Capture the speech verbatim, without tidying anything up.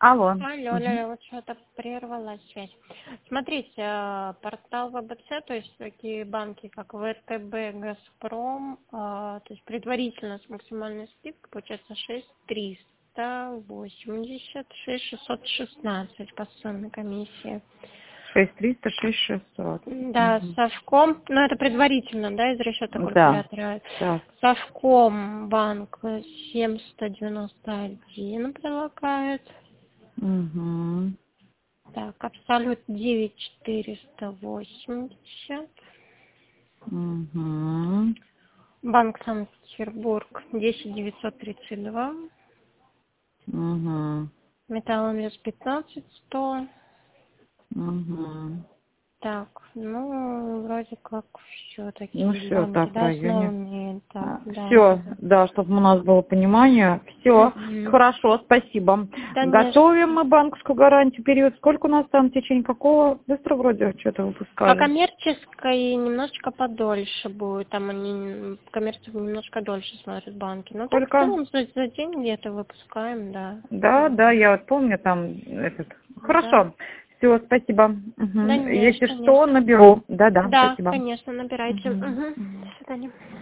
Алло. Алло, Мгм. алло, вот что-то прервалась связь. Смотрите, э, портал ВБЦ, то есть такие банки, как ВТБ, Газпром, э, то есть предварительно с максимальной скидкой получается шесть триста восемьдесят, шесть шестьсот шестнадцать по сумме комиссии. шесть триста, шесть шестьсот. Да, Мгм. Совком, ну это предварительно, да, из расчета Да. калькулятора. Так. Совком банк семь сто девяносто один предлагает. Угу. Так, Абсолют девять четыреста восемьдесят. Угу. Банк Санкт-Петербург десять девятьсот тридцать два. Угу. Металломес пятнадцать сто. Угу. Так, ну, вроде как все Ну такие все, банки, так, в да, районе. основные. Так, да, Все, да. да, чтобы у нас было понимание. Все, Мгм. хорошо, спасибо. Да, не за Готовим что. мы банковскую гарантию период. Сколько у нас там в течение какого? Быстро вроде что-то По выпускали. коммерческой немножечко подольше будет, там они коммерцию немножко дольше смотрят банки. Ну так в Сколько? целом за, за день где-то выпускаем, да. Да, Вот. да, я вот помню там этот. Да. Хорошо. Все, спасибо. Да Мгм. не, Если что, не. что, наберу. Да, да, Да, спасибо. конечно, набирайте. Мгм. Угу. Мгм. До свидания.